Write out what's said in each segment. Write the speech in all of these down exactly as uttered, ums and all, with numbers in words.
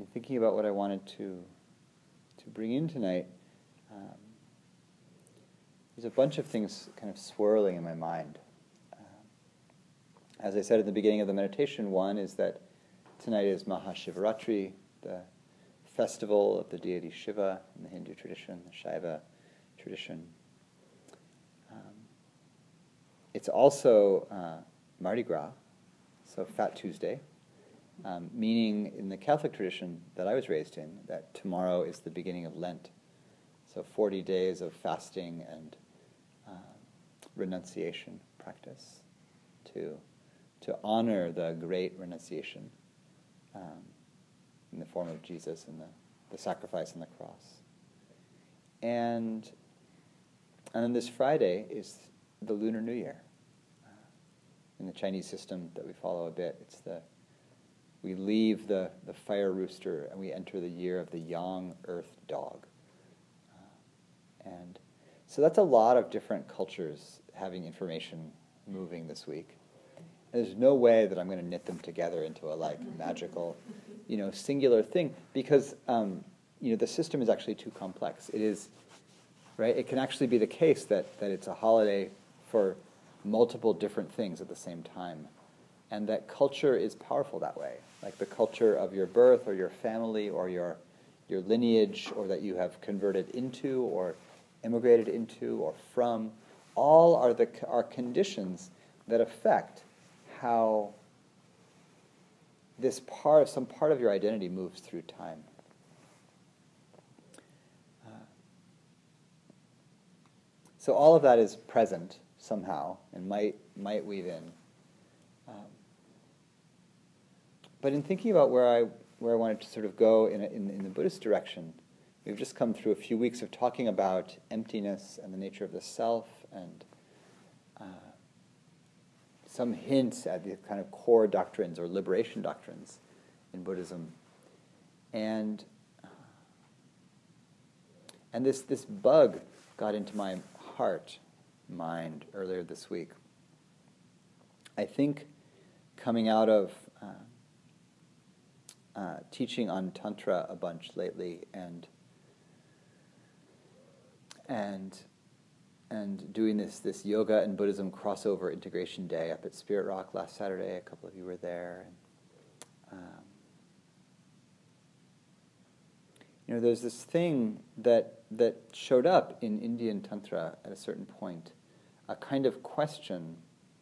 thinking about what I wanted to to bring in tonight, um, there's a bunch of things kind of swirling in my mind. Um, as I said at the beginning of the meditation, one is that tonight is Mahashivaratri, the festival of the deity Shiva in the Hindu tradition, the Shaiva tradition. Um, it's also uh, Mardi Gras, so Fat Tuesday. Um, meaning in the Catholic tradition that I was raised in, that tomorrow is the beginning of Lent. So forty days of fasting and uh, renunciation practice to, to honor the great renunciation um, in the form of Jesus and the, the sacrifice on the cross. And, and then this Friday is the Lunar New Year. Uh, in the Chinese system that we follow a bit, it's the We leave the, the fire rooster and we enter the year of the yang earth dog. Uh, and so that's a lot of different cultures having information moving this week. And there's no way that I'm going to knit them together into a like magical, you know, singular thing because, um, you know, the system is actually too complex. It is, right? It can actually be the case that, that it's a holiday for multiple different things at the same time. And that culture is powerful that way. Like the culture of your birth or your family or your your lineage or that you have converted into or immigrated into or from, all are the are conditions that affect how this part, some part of your identity moves through time. Uh, so all of that is present somehow and might might weave in. Um, But in thinking about where I where I wanted to sort of go in, a, in in the Buddhist direction, we've just come through a few weeks of talking about emptiness and the nature of the self, and uh, some hints at the kind of core doctrines or liberation doctrines in Buddhism, and uh, and this this bug got into my heart, mind earlier this week. I think coming out of uh, Uh, teaching on Tantra a bunch lately, and and and doing this this yoga and Buddhism crossover integration day up at Spirit Rock last Saturday. A couple of you were there. And, um, you know, there's this thing that that showed up in Indian Tantra at a certain point, a kind of question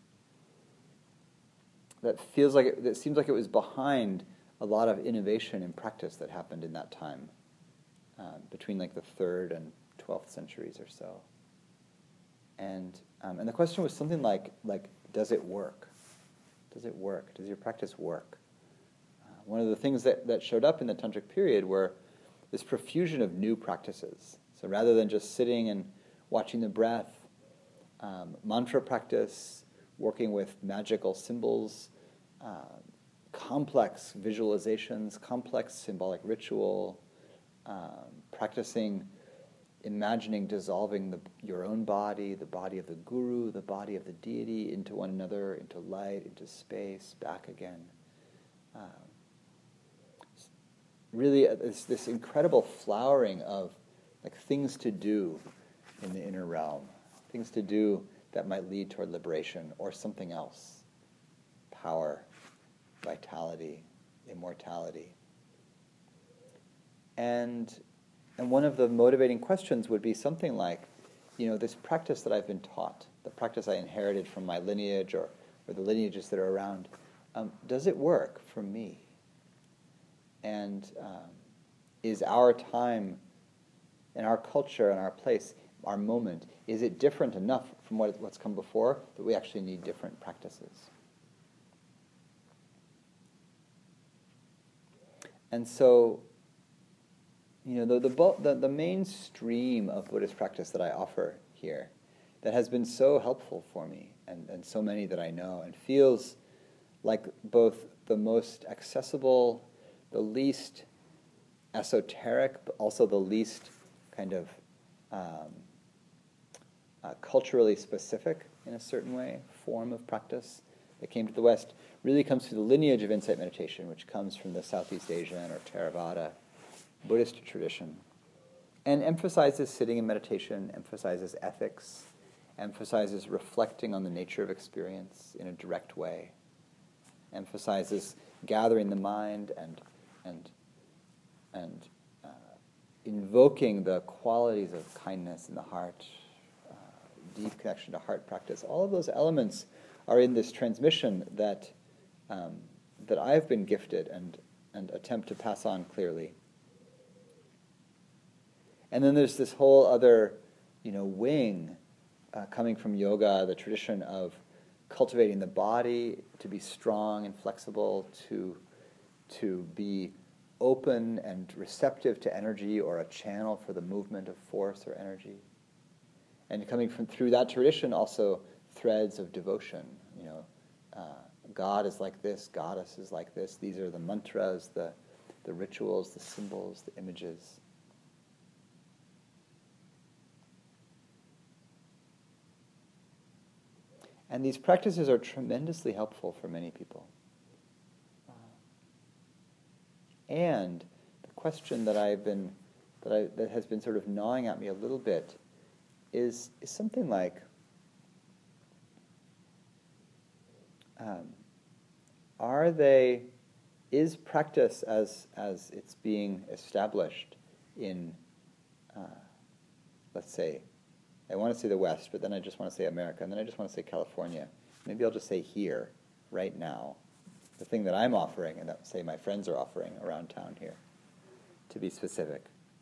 that feels like it, that seems like it was behind a lot of innovation in practice that happened in that time, uh, between like the third and twelfth centuries or so. And um, and the question was something like like does it work? Does it work? Does your practice work? Uh, one of the things that, that showed up in the Tantric period were this profusion of new practices. So rather than just sitting and watching the breath, um, mantra practice, working with magical symbols, uh, complex visualizations, complex symbolic ritual, um, practicing, imagining dissolving the, your own body, the body of the guru, the body of the deity, into one another, into light, into space, back again. Um, really, it's this incredible flowering of like things to do in the inner realm, things to do that might lead toward liberation or something else, power, vitality, immortality. And and one of the motivating questions would be something like, you know, this practice that I've been taught, the practice I inherited from my lineage or, or the lineages that are around, um, does it work for me? And um, is our time and our culture and our place, our moment, is it different enough from what, what's come before that we actually need different practices? And so, you know, the, the the the mainstream of Buddhist practice that I offer here, that has been so helpful for me, and, and so many that I know, and feels like both the most accessible, the least esoteric, but also the least kind of um, uh, culturally specific, in a certain way, form of practice that came to the West really comes through the lineage of insight meditation, which comes from the Southeast Asian or Theravada Buddhist tradition, and emphasizes sitting in meditation, emphasizes ethics, emphasizes reflecting on the nature of experience in a direct way, emphasizes gathering the mind and and and uh, invoking the qualities of kindness in the heart, uh, deep connection to heart practice. All of those elements are in this transmission that um, that I've been gifted and and attempt to pass on clearly. And then there's this whole other, you know, wing uh, coming from yoga, the tradition of cultivating the body to be strong and flexible, to to be open and receptive to energy, or a channel for the movement of force or energy. And coming from through that tradition also threads of devotion. You know, uh, God is like this, Goddess is like this. These are the mantras, the the rituals, the symbols, the images. And these practices are tremendously helpful for many people. Uh, and the question that I've been, that I, that has been sort of gnawing at me a little bit, is is something like, um, are they, is practice as as it's being established in, uh, let's say, I want to say the West, but then I just want to say America, and then I just want to say California. Maybe I'll just say here, right now, the thing that I'm offering and that, say, my friends are offering around town here, to be specific.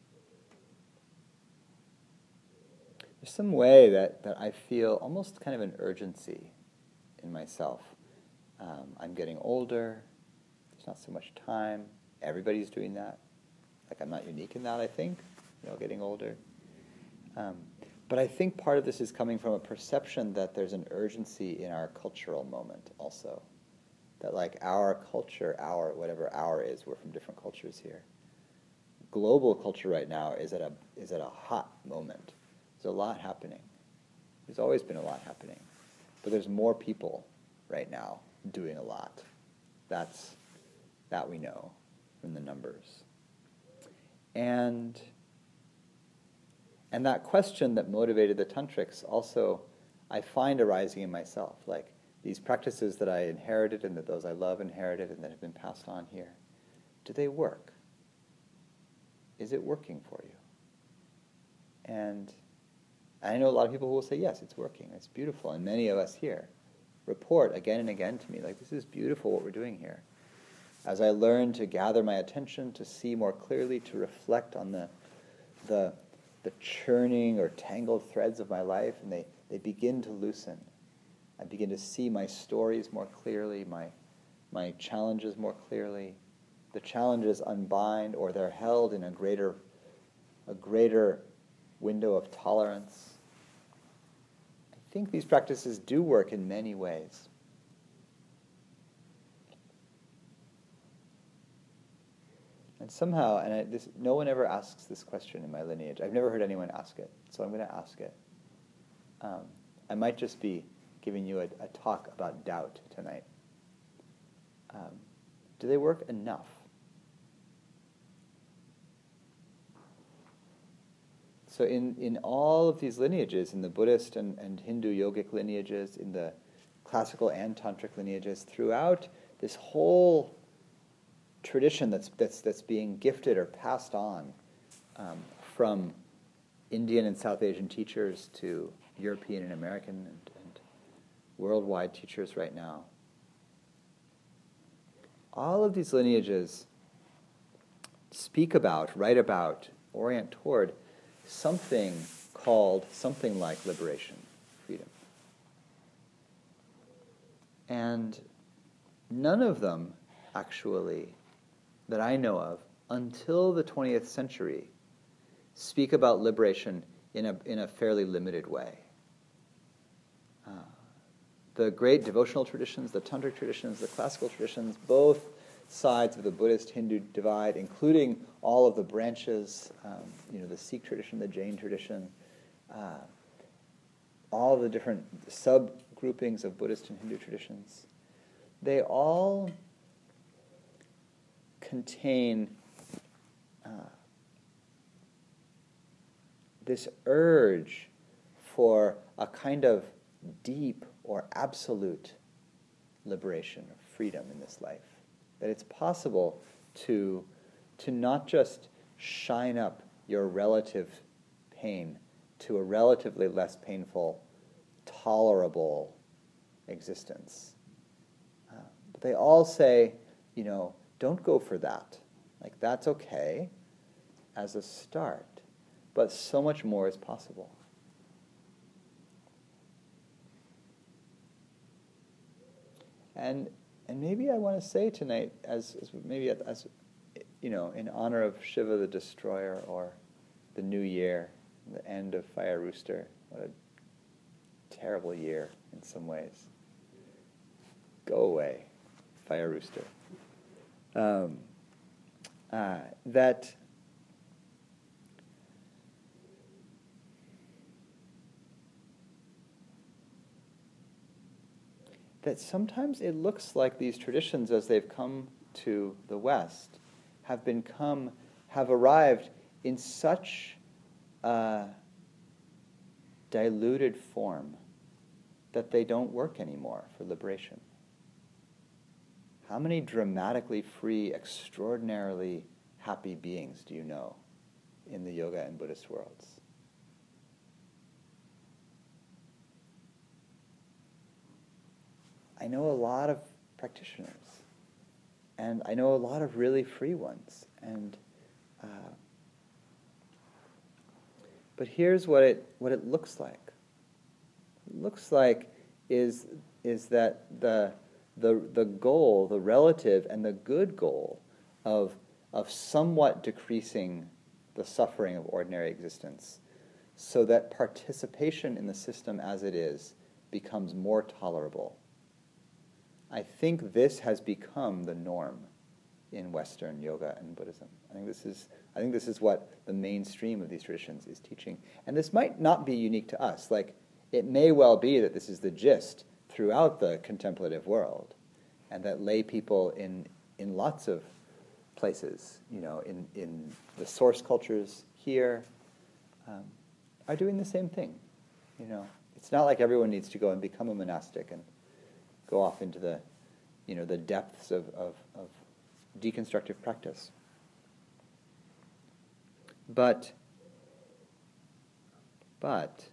There's some way that, that I feel almost kind of an urgency in myself. Um, I'm getting older. There's not so much time. Everybody's doing that. Like, I'm not unique in that, I think, you know, getting older. Um, But I think part of this is coming from a perception that there's an urgency in our cultural moment also. That like our culture, our, whatever our is, we're from different cultures here. Global culture right now is at a is at a hot moment. There's a lot happening. There's always been a lot happening. But there's more people right now doing a lot. That's, that we know from the numbers. And... And that question that motivated the tantrics also, I find arising in myself. Like, these practices that I inherited and that those I love inherited and that have been passed on here, do they work? Is it working for you? And I know a lot of people who will say, yes, it's working, it's beautiful. And many of us here report again and again to me, like, this is beautiful what we're doing here. As I learn to gather my attention, to see more clearly, to reflect on the the the churning or tangled threads of my life, and they, they begin to loosen. I begin to see my stories more clearly, my my challenges more clearly. The challenges unbind, or they're held in a greater a greater window of tolerance. I think these practices do work in many ways. And somehow, and I, this, no one ever asks this question in my lineage. I've never heard anyone ask it, so I'm going to ask it. Um, I might just be giving you a, a talk about doubt tonight. Um, do they work enough? So in, in all of these lineages, in the Buddhist and, and Hindu yogic lineages, in the classical and tantric lineages, throughout this whole tradition that's that's that's being gifted or passed on um, from Indian and South Asian teachers to European and American and, and worldwide teachers right now. All of these lineages speak about, write about, orient toward something called something like liberation, freedom. And none of them actually, that I know of, until the twentieth century, speak about liberation in a in a fairly limited way. Uh, the great devotional traditions, the tantric traditions, the classical traditions, both sides of the Buddhist-Hindu divide, including all of the branches, um, you know, the Sikh tradition, the Jain tradition, uh, all the different sub-groupings of Buddhist and Hindu traditions, they all contain uh, this urge for a kind of deep or absolute liberation or freedom in this life. That it's possible to, to not just shine up your relative pain to a relatively less painful, tolerable existence. Uh, but they all say, you know, don't go for that. Like, that's okay as a start, but so much more is possible. And and maybe I want to say tonight, as, as maybe as you know, in honor of Shiva the Destroyer, or the New Year, the end of Fire Rooster. What a terrible year in some ways. Go away, Fire Rooster. Um, uh, that that sometimes it looks like these traditions, as they've come to the West, have become, have arrived in such a diluted form that they don't work anymore for liberation. How many dramatically free, extraordinarily happy beings do you know in the yoga and Buddhist worlds? I know a lot of practitioners, and I know a lot of really free ones. And uh, but here's what it what it looks like. What it looks like is is that the the the goal, the relative and the good goal of of somewhat decreasing the suffering of ordinary existence, so that participation in the system as it is becomes more tolerable. I think this has become the norm in Western yoga and Buddhism. I think this is I think this is what the mainstream of these traditions is teaching. And this might not be unique to us. Like, it may well be that this is the gist throughout the contemplative world, and that lay people in in lots of places, you know, in, in the source cultures here, um, are doing the same thing. You know, it's not like everyone needs to go and become a monastic and go off into the, you know, the depths of, of, of deconstructive practice. But, but,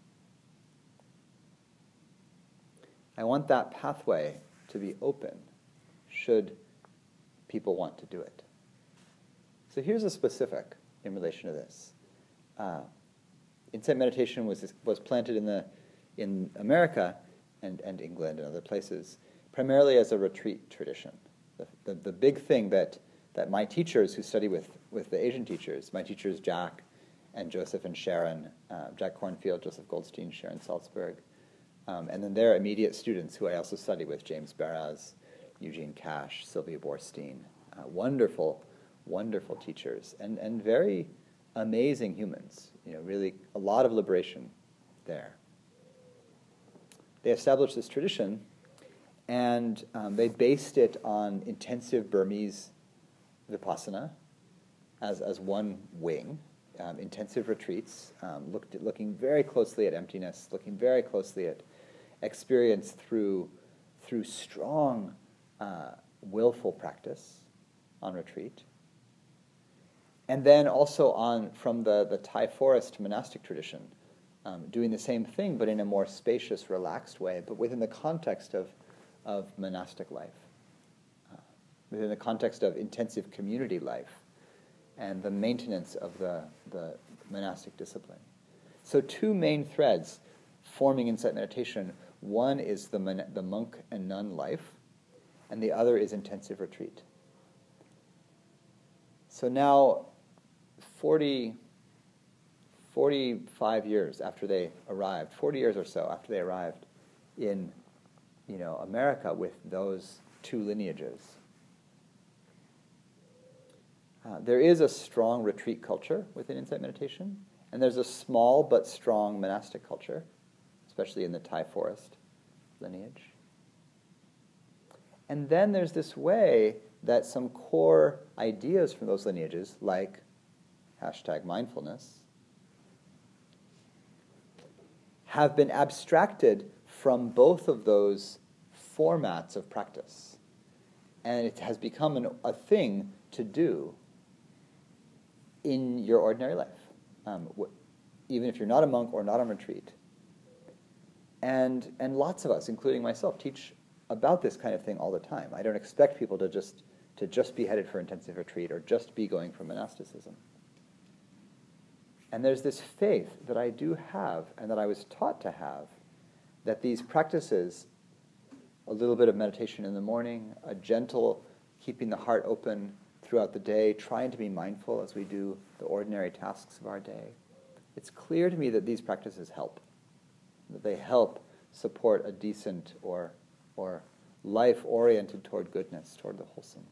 I want that pathway to be open, should people want to do it. So here's a specific in relation to this. Uh, insight meditation was was planted in the in America and, and England and other places, primarily as a retreat tradition. The, the, the big thing that, that my teachers who study with, with the Asian teachers, my teachers Jack and Joseph and Sharon, uh, Jack Kornfield, Joseph Goldstein, Sharon Salzberg, um, and then their immediate students who I also study with, James Baraz, Eugene Cash, Sylvia Borstein, uh, wonderful, wonderful teachers, and, and very amazing humans, you know, really a lot of liberation there. They established this tradition, and um, they based it on intensive Burmese vipassana as, as one wing, um, intensive retreats, um, looked at, looking very closely at emptiness, looking very closely at experience through, through strong, uh, willful practice on retreat. And then also on from the, the Thai forest monastic tradition, Um, doing the same thing, but in a more spacious, relaxed way, but within the context of, of monastic life, uh, within the context of intensive community life, and the maintenance of the, the monastic discipline. So two main threads forming insight meditation. One is the, mon- the monk and nun life, and the other is intensive retreat. So now, forty... forty-five years after they arrived, forty years or so after they arrived in, you know, America with those two lineages, uh, there is a strong retreat culture within insight meditation, and there's a small but strong monastic culture, especially in the Thai forest lineage. And then there's this way that some core ideas from those lineages, like hashtag mindfulness, have been abstracted from both of those formats of practice. And it has become an, a thing to do in your ordinary life, um, wh- even if you're not a monk or not on retreat. And, and lots of us, including myself, teach about this kind of thing all the time. I don't expect people to just, to just be headed for intensive retreat or just be going for monasticism. And there's this faith that I do have and that I was taught to have, that these practices, a little bit of meditation in the morning, a gentle keeping the heart open throughout the day, trying to be mindful as we do the ordinary tasks of our day, it's clear to me that these practices help, that they help support a decent or, or life oriented toward goodness, toward the wholesome.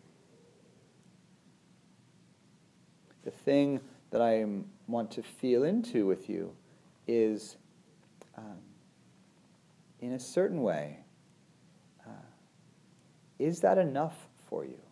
The thing that I want to feel into with you is, um, in a certain way, uh, is that enough for you?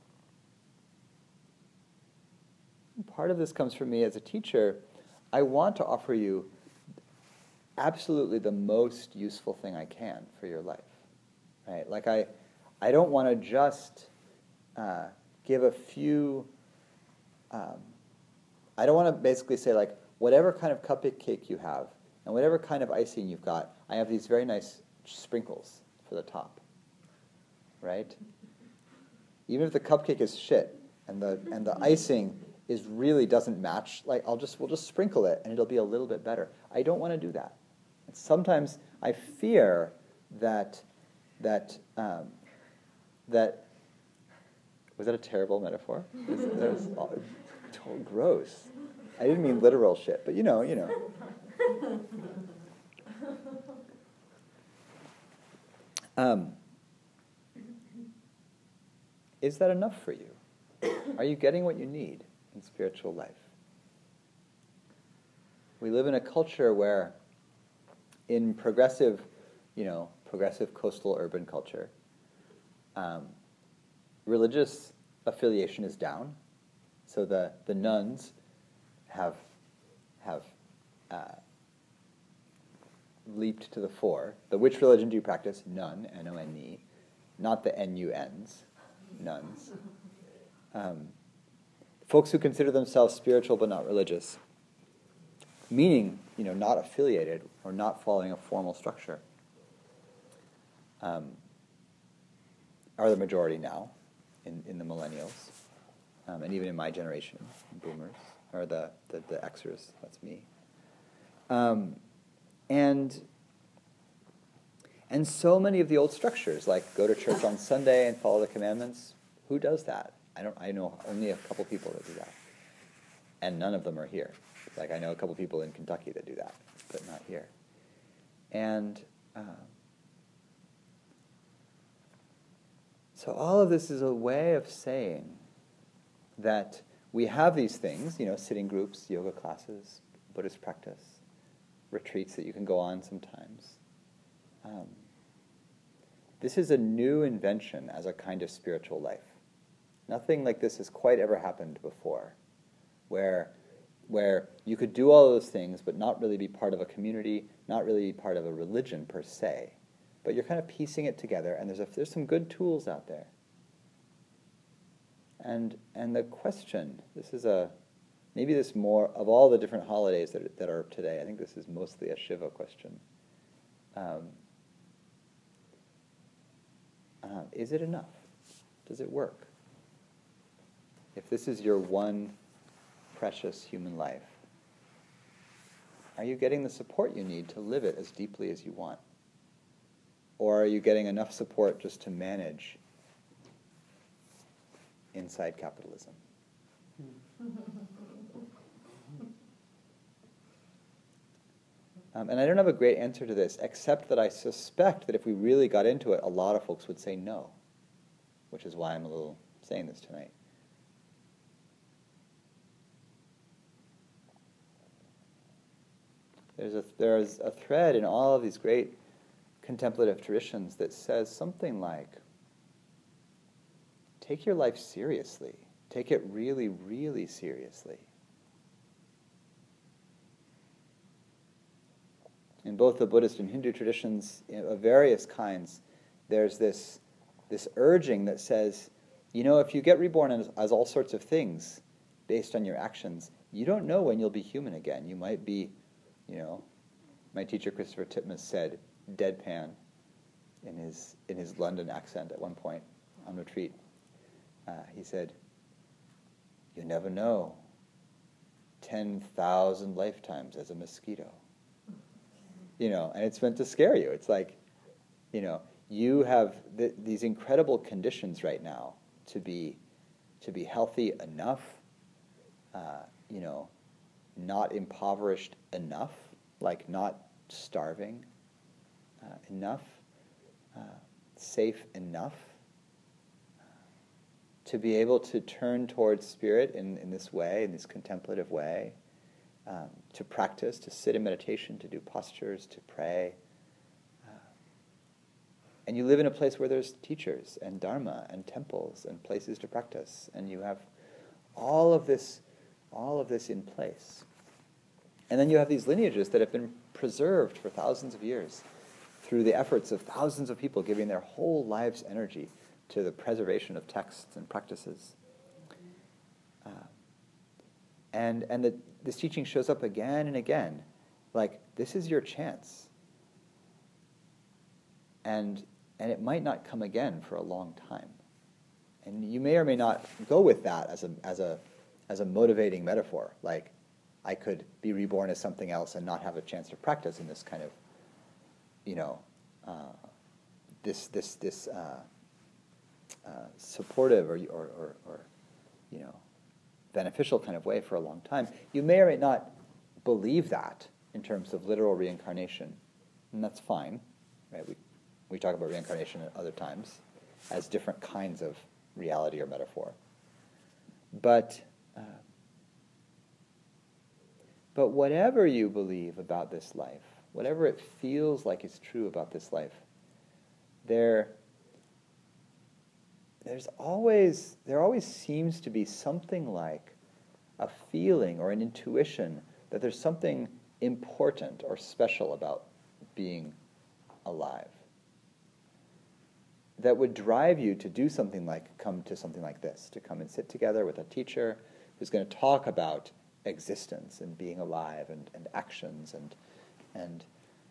Part of this comes from me as a teacher. I want to offer you absolutely the most useful thing I can for your life, right? Like I, I don't want to just uh, give a few. Um, I don't want to basically say like whatever kind of cupcake you have and whatever kind of icing you've got, I have these very nice sprinkles for the top, right? Even if the cupcake is shit and the and the icing is really doesn't match, like I'll just we'll just sprinkle it and it'll be a little bit better. I don't want to do that. And sometimes I fear that that um, that was that a terrible metaphor? That was all, totally gross. I didn't mean literal shit, but you know, you know. Um, is that enough for you? Are you getting what you need in spiritual life? We live in a culture where, in progressive, you know, progressive coastal urban culture, um, religious affiliation is down. So the, the nuns have have uh, leaped to the fore. The which religion do you practice? None, N O N E, not the N U Ns, nuns. Um, folks who consider themselves spiritual but not religious, meaning, you know, not affiliated or not following a formal structure, um, are the majority now in, in the millennials, um, and even in my generation, boomers, or the, the, the Xers, that's me. Um, and and so many of the old structures, like go to church on Sunday and follow the commandments, who does that? I don't. I know only a couple people that do that, and none of them are here. Like I know a couple people in Kentucky that do that, but not here. And uh, so all of this is a way of saying that we have these things, you know, sitting groups, yoga classes, Buddhist practice, retreats that you can go on sometimes. Um, this is a new invention as a kind of spiritual life. Nothing like this has quite ever happened before, where where you could do all those things but not really be part of a community, not really be part of a religion per se, but you're kind of piecing it together, and there's a, there's some good tools out there. And and the question, this is a, maybe this more, of all the different holidays that, that are today, I think this is mostly a Shiva question. Um, uh, is it enough? Does it work? If this is your one precious human life, are you getting the support you need to live it as deeply as you want? Or are you getting enough support just to manage inside capitalism? Um, and I don't have a great answer to this, except that I suspect that if we really got into it, a lot of folks would say no, which is why I'm a little saying this tonight. There's a, there's a thread in all of these great contemplative traditions that says something like, take your life seriously. Take it really, really seriously. In both the Buddhist and Hindu traditions of various kinds, there's this, this urging that says, you know, if you get reborn as, as all sorts of things based on your actions, you don't know when you'll be human again. You might be, you know, my teacher Christopher Titmuss said, deadpan in his in his London accent at one point on retreat. Uh, he said, you never know. ten thousand lifetimes as a mosquito. You know, and it's meant to scare you. It's like, you know, you have th- these incredible conditions right now to be to be healthy enough, uh, you know, not impoverished enough, like not starving uh, enough, uh, safe enough to be able to turn towards spirit in, in this way, in this contemplative way, um, to practice, to sit in meditation, to do postures, to pray. Uh, and you live in a place where there's teachers and dharma and temples and places to practice, and you have all of this, all of this in place. And then you have these lineages that have been preserved for thousands of years through the efforts of thousands of people giving their whole lives' energy to the preservation of texts and practices. Uh, and and the, this teaching shows up again and again, like, this is your chance. And and it might not come again for a long time. And you may or may not go with that as a as a as a motivating metaphor, like, I could be reborn as something else and not have a chance to practice in this kind of, you know, uh, this this this uh, uh, supportive or, or or or you know, beneficial kind of way for a long time. You may or may not believe that in terms of literal reincarnation, and that's fine, right? We we talk about reincarnation at other times as different kinds of reality or metaphor, but. Uh, But whatever you believe about this life, whatever it feels like is true about this life, there, there's always, there always seems to be something like a feeling or an intuition that there's something important or special about being alive that would drive you to do something like come to something like this, to come and sit together with a teacher who's going to talk about existence and being alive and, and actions and and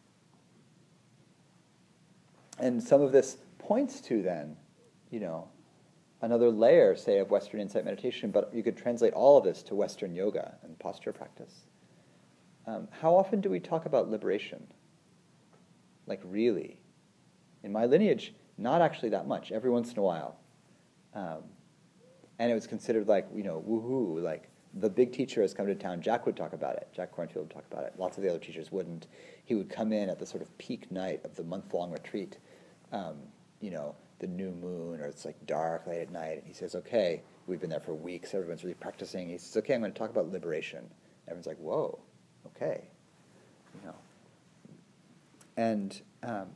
and some of this points to then, you know, another layer, say, of Western insight meditation, but you could translate all of this to Western yoga and posture practice. Um, how often do we talk about liberation? Like, really? In my lineage, not actually that much, every once in a while. Um, and it was considered like, you know, woohoo, like, the big teacher has come to town. Jack would talk about it. Jack Kornfield would talk about it. Lots of the other teachers wouldn't. He would come in at the sort of peak night of the month-long retreat, um, you know, the new moon, or it's like dark late at night, and he says, okay, we've been there for weeks, everyone's really practicing. He says, okay, I'm going to talk about liberation. Everyone's like, whoa, okay, you know. And um,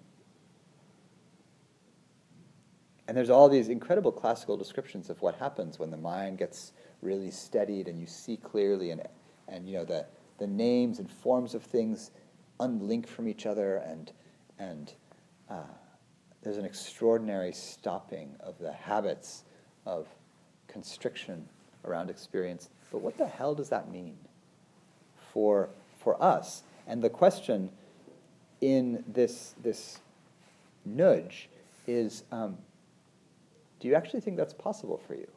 and there's all these incredible classical descriptions of what happens when the mind gets really steadied and you see clearly, and and you know the the names and forms of things unlink from each other, and and uh, there's an extraordinary stopping of the habits of constriction around experience. But what the hell does that mean for for us? And the question in this this nudge is, um, do you actually think that's possible for you?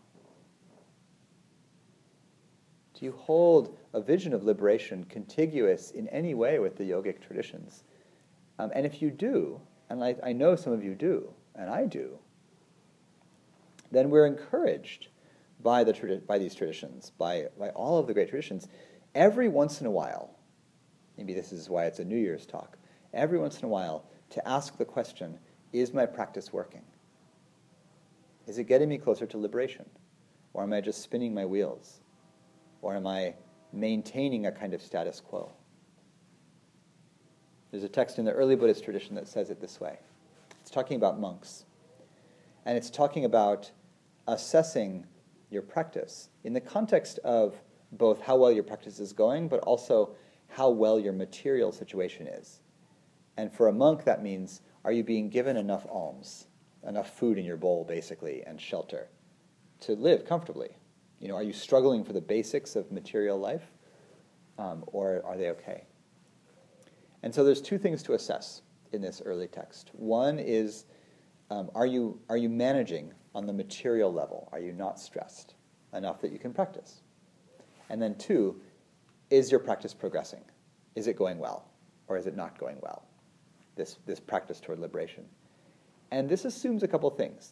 Do you hold a vision of liberation contiguous in any way with the yogic traditions? Um, and if you do, and I, I know some of you do, and I do, then we're encouraged by the tradi- by these traditions, by, by all of the great traditions, every once in a while, maybe this is why it's a New Year's talk, every once in a while to ask the question, is my practice working? Is it getting me closer to liberation? Or am I just spinning my wheels? Or am I maintaining a kind of status quo? There's a text in the early Buddhist tradition that says it this way. It's talking about monks. And it's talking about assessing your practice in the context of both how well your practice is going, but also how well your material situation is. And for a monk, that means, are you being given enough alms, enough food in your bowl, basically, and shelter to live comfortably? You know, are you struggling for the basics of material life, um, or are they okay? And so there's two things to assess in this early text. One is, um, are you are you managing on the material level? Are you not stressed enough that you can practice? And then two, is your practice progressing? Is it going well, or is it not going well? This this practice toward liberation. And this assumes a couple things.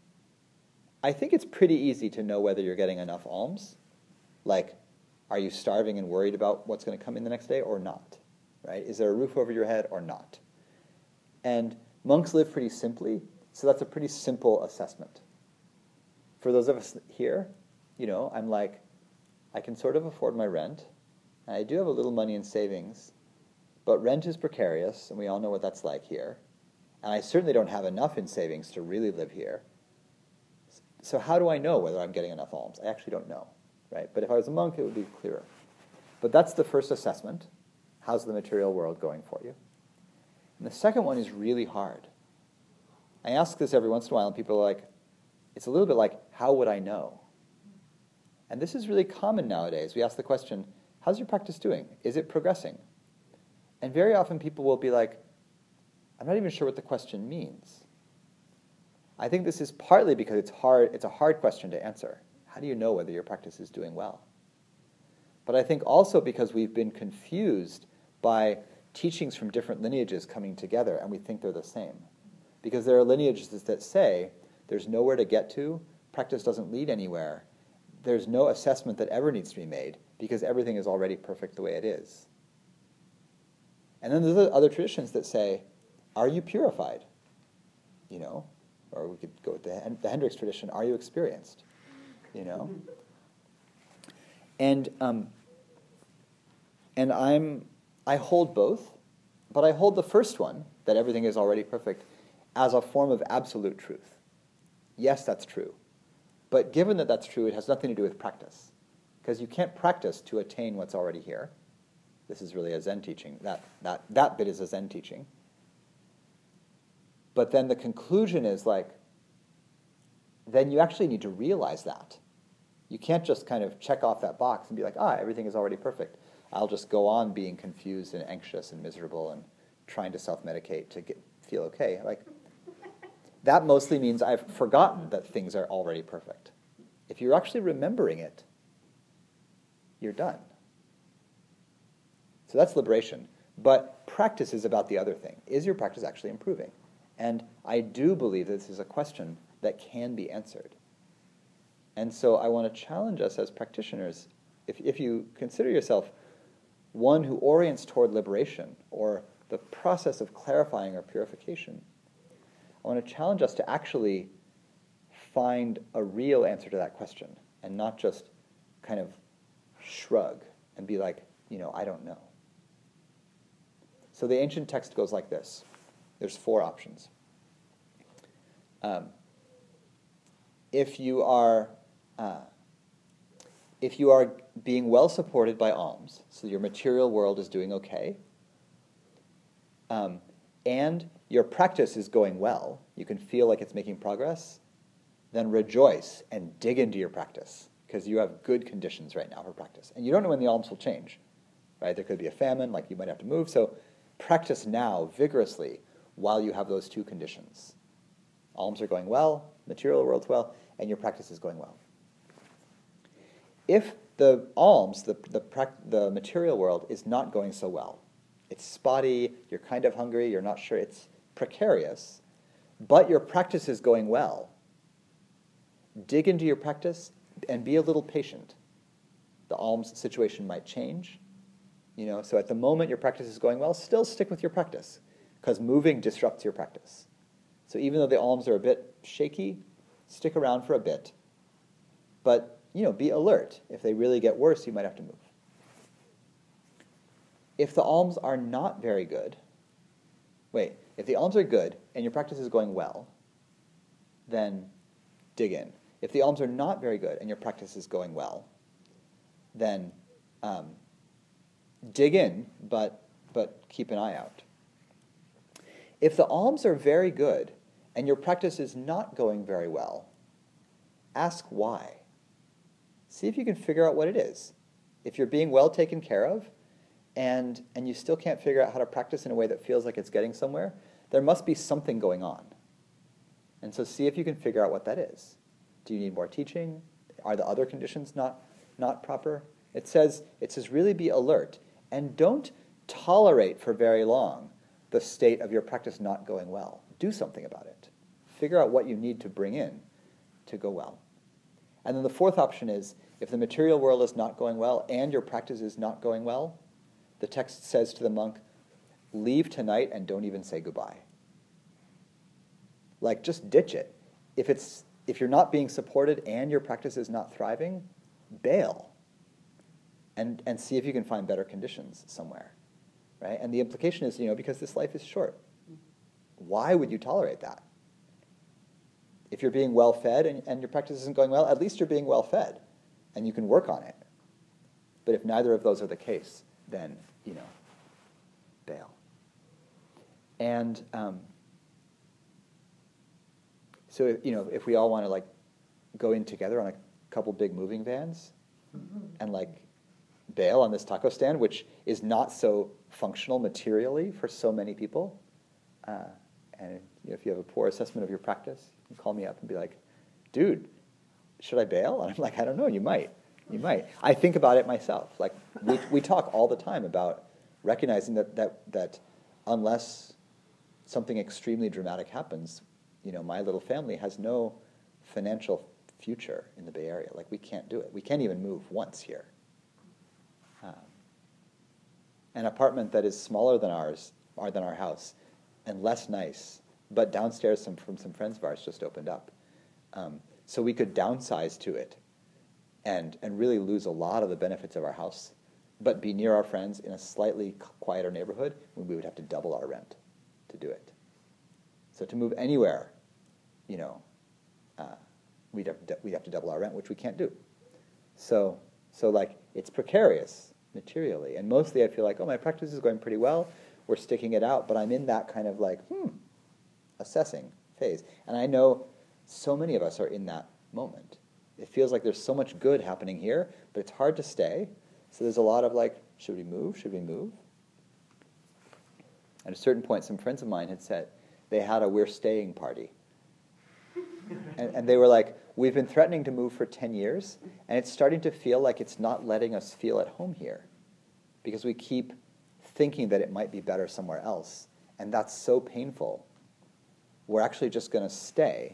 I think it's pretty easy to know whether you're getting enough alms. Like, are you starving and worried about what's going to come in the next day or not? Right? Is there a roof over your head or not? And monks live pretty simply, so that's a pretty simple assessment. For those of us here, you know, I'm like, I can sort of afford my rent, and I do have a little money in savings, but rent is precarious, and we all know what that's like here. And I certainly don't have enough in savings to really live here. So how do I know whether I'm getting enough alms? I actually don't know, right? But if I was a monk, it would be clearer. But that's the first assessment. How's the material world going for you? And the second one is really hard. I ask this every once in a while, and people are like, it's a little bit like, how would I know? And this is really common nowadays. We ask the question, how's your practice doing? Is it progressing? And very often people will be like, I'm not even sure what the question means. I think this is partly because it's hard. It's a hard question to answer. How do you know whether your practice is doing well? But I think also because we've been confused by teachings from different lineages coming together, and we think they're the same. Because there are lineages that say there's nowhere to get to, practice doesn't lead anywhere, there's no assessment that ever needs to be made, because everything is already perfect the way it is. And then there's other traditions that say, are you purified? You know? Or we could go with the, the Hendricks tradition, are you experienced? You know? And um, and I'm I hold both, but I hold the first one, that everything is already perfect, as a form of absolute truth. Yes, that's true. But given that that's true, it has nothing to do with practice. Because you can't practice to attain what's already here. This is really a Zen teaching. That, that, that bit is a Zen teaching. But then the conclusion is like, then you actually need to realize that. You can't just kind of check off that box and be like, ah, everything is already perfect. I'll just go on being confused and anxious and miserable and trying to self-medicate to get, feel okay. Like, that mostly means I've forgotten that things are already perfect. If you're actually remembering it, you're done. So that's liberation. But practice is about the other thing. Is your practice actually improving? And I do believe that this is a question that can be answered. And so I want to challenge us as practitioners, if, if you consider yourself one who orients toward liberation or the process of clarifying or purification, I want to challenge us to actually find a real answer to that question and not just kind of shrug and be like, you know, I don't know. So the ancient text goes like this. There's four options. Um, if you are uh, if you are being well supported by alms, so your material world is doing okay, um, and your practice is going well, you can feel like it's making progress, then rejoice and dig into your practice, because you have good conditions right now for practice. And you don't know when the alms will change, right? There could be a famine, like you might have to move, so practice now vigorously while you have those two conditions. Alms are going well, material world's well, and your practice is going well. If the alms, the, the, the material world, is not going so well, it's spotty, you're kind of hungry, you're not sure, it's precarious, but your practice is going well, dig into your practice and be a little patient. The alms situation might change. You know, so at the moment your practice is going well, still stick with your practice, because moving disrupts your practice. So even though the alms are a bit shaky, stick around for a bit. But, you know, be alert. If they really get worse, you might have to move. If the alms are not very good, wait, if the alms are good and your practice is going well, then dig in. If the alms are not very good and your practice is going well, then um, dig in, but but keep an eye out. If the alms are very good and your practice is not going very well, ask why. See if you can figure out what it is. If you're being well taken care of and, and you still can't figure out how to practice in a way that feels like it's getting somewhere, there must be something going on. And so see if you can figure out what that is. Do you need more teaching? Are the other conditions not, not proper? It says, it says really be alert and don't tolerate for very long the state of your practice not going well. Do something about it. Figure out what you need to bring in to go well. And then the fourth option is, if the material world is not going well and your practice is not going well, the text says to the monk, leave tonight and don't even say goodbye. Like, just ditch it. If it's if you're not being supported and your practice is not thriving, bail. And and see if you can find better conditions somewhere. Right? And the implication is, you know, because this life is short. Why would you tolerate that? If you're being well fed and, and your practice isn't going well, at least you're being well fed and you can work on it. But if neither of those are the case, then, you know, bail. And um, so, you know, if we all want to, like, go in together on a couple big moving vans and, like, bail on this taco stand, which is not so functional materially for so many people, uh, and you know, if you have a poor assessment of your practice, you can call me up and be like, dude, should I bail? And I'm like, I don't know, you might. You might. I think about it myself. Like, we, we talk all the time about recognizing that, that, that unless something extremely dramatic happens, you know, my little family has no financial future in the Bay Area. Like, we can't do it. We can't even move once here. Um, an apartment that is smaller than ours, or than our house, and less nice, but downstairs some, from some friends of ours just opened up. Um, so we could downsize to it and, and really lose a lot of the benefits of our house, but be near our friends in a slightly quieter neighborhood when we would have to double our rent to do it. So to move anywhere, you know, uh, we'd, have to, we'd have to double our rent, which we can't do. So, so like, it's precarious materially. And mostly I feel like, oh, my practice is going pretty well. We're sticking it out, but I'm in that kind of like, hmm, assessing phase. And I know so many of us are in that moment. It feels like there's so much good happening here, but it's hard to stay. So there's a lot of like, should we move? Should we move? At a certain point, some friends of mine had said they had a we're staying party. and, and they were like, we've been threatening to move for ten years, and it's starting to feel like it's not letting us feel at home here because we keep thinking that it might be better somewhere else. And that's so painful. We're actually just going to stay,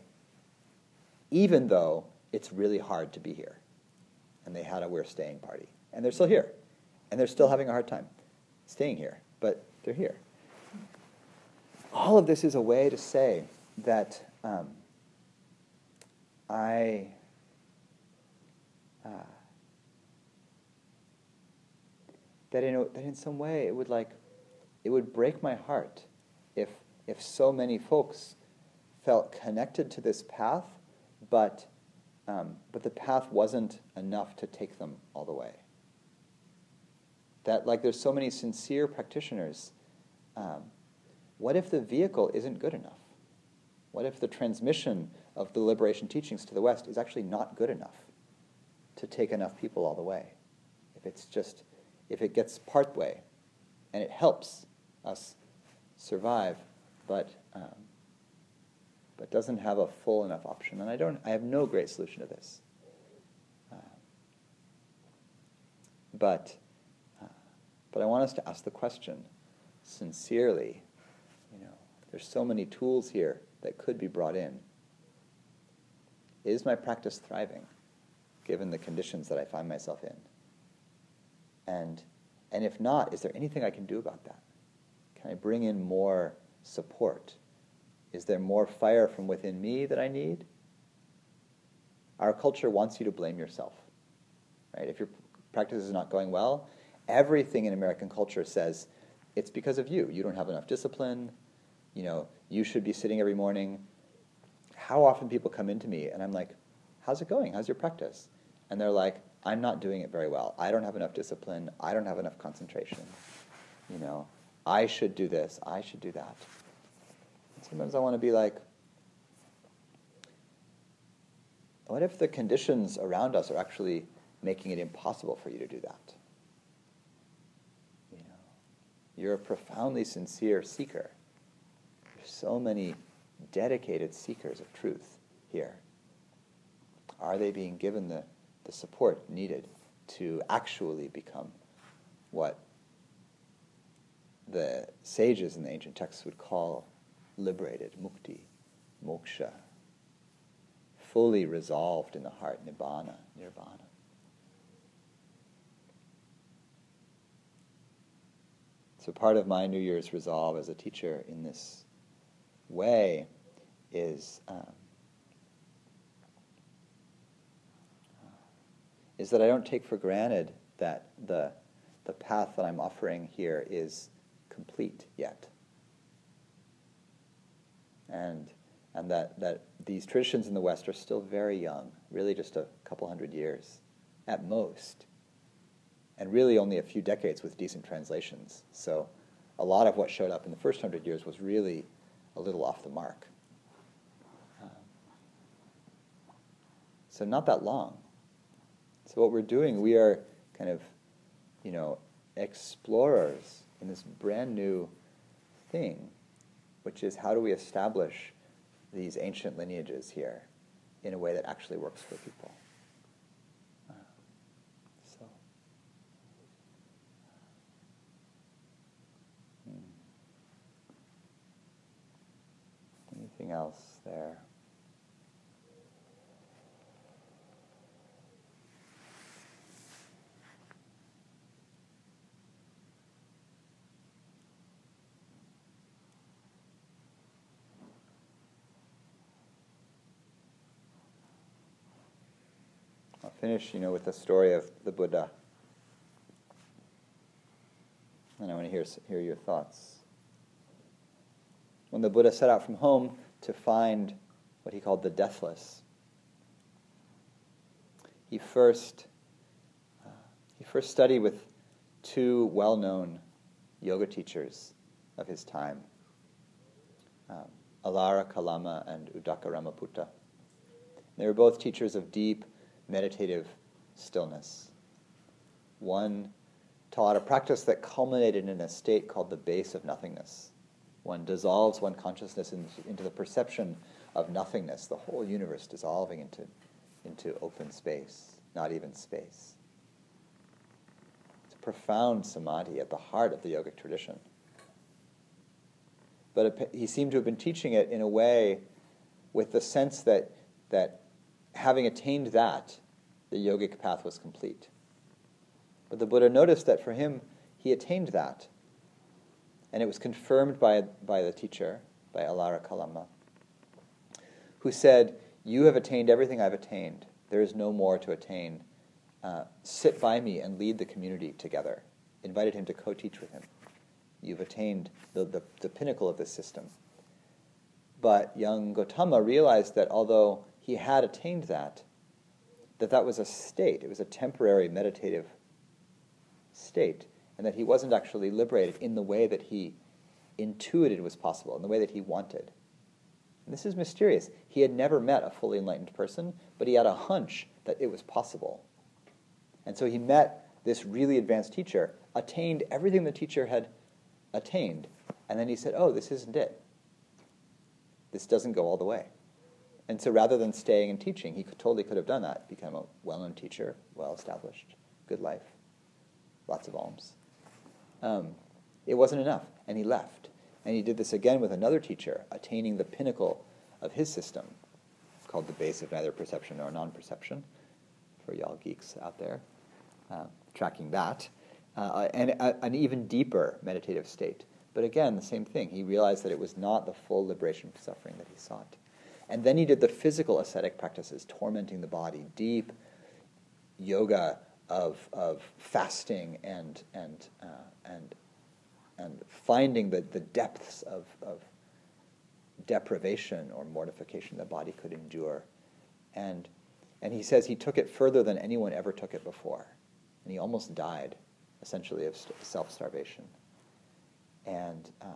even though it's really hard to be here. And they had a we're staying party. And they're still here. And they're still having a hard time staying here, but they're here. All of this is a way to say that um, I... Uh, that in a, that in some way it would like it would break my heart if if so many folks felt connected to this path, but um, but the path wasn't enough to take them all the way. That like there's so many sincere practitioners. Um, what if the vehicle isn't good enough? What if the transmission of the liberation teachings to the West is actually not good enough to take enough people all the way? If it's just If it gets part way, and it helps us survive, but um, but doesn't have a full enough option, and I don't, I have no great solution to this. Uh, but uh, but I want us to ask the question sincerely. You know, there's so many tools here that could be brought in. Is my practice thriving, given the conditions that I find myself in? And and if not, is there anything I can do about that? Can I bring in more support? Is there more fire from within me that I need? Our culture wants you to blame yourself, right? If your practice is not going well, everything in American culture says it's because of you. You don't have enough discipline. You know, you should be sitting every morning. How often people come into me and I'm like, how's it going? How's your practice? And they're like, I'm not doing it very well. I don't have enough discipline. I don't have enough concentration. You know, I should do this. I should do that. And sometimes I want to be like, what if the conditions around us are actually making it impossible for you to do that? You know, you're a profoundly sincere seeker. There's so many dedicated seekers of truth here. Are they being given the, the support needed to actually become what the sages in the ancient texts would call liberated, mukti, moksha, fully resolved in the heart, nibbana, nirvana? So part of my New Year's resolve as a teacher in this way is um, is that I don't take for granted that the the path that I'm offering here is complete yet, and and that that these traditions in the West are still very young, really just a couple hundred years at most, and really only a few decades with decent translations. So a lot of what showed up in the first hundred years was really a little off the mark. Um, so not that long. So what we're doing, we are kind of, you know, explorers in this brand new thing, which is how do we establish these ancient lineages here in a way that actually works for people. Uh, so, hmm. Anything else there? I'll finish, you know, with the story of the Buddha. And I want to hear, hear your thoughts. When the Buddha set out from home to find what he called the deathless, he first, uh, he first studied with two well-known yoga teachers of his time, um, Alara Kalama and Uddaka Ramaputta. They were both teachers of deep meditative stillness. One taught a practice that culminated in a state called the base of nothingness. One dissolves one consciousness into, into the perception of nothingness, the whole universe dissolving into, into open space, not even space. It's a profound samadhi at the heart of the yogic tradition. But it, he seemed to have been teaching it in a way with the sense that that having attained that, the yogic path was complete. But the Buddha noticed that for him, he attained that. And it was confirmed by, by the teacher, by Alara Kalama, who said, you have attained everything I've attained. There is no more to attain. Uh, sit by me and lead the community together. Invited him to co-teach with him. You've attained the, the, the pinnacle of this system. But young Gautama realized that although he had attained that, that that was a state, it was a temporary meditative state, and that he wasn't actually liberated in the way that he intuited was possible, in the way that he wanted. And this is mysterious. He had never met a fully enlightened person, but he had a hunch that it was possible. And so he met this really advanced teacher, attained everything the teacher had attained, and then he said, oh, this isn't it. This doesn't go all the way. And so rather than staying and teaching, he could, totally could have done that, become a well-known teacher, well-established, good life, lots of alms. Um, it wasn't enough, and he left. And he did this again with another teacher, attaining the pinnacle of his system, called the base of neither perception nor non-perception, for y'all geeks out there, uh, tracking that, uh, and a, an even deeper meditative state. But again, the same thing. He realized that it was not the full liberation from suffering that he sought. And then he did the physical ascetic practices, tormenting the body, deep yoga of of fasting and and uh, and and finding the, the depths of, of deprivation or mortification the body could endure, and And he says he took it further than anyone ever took it before. And he almost died, essentially, of st- self-starvation. And, um,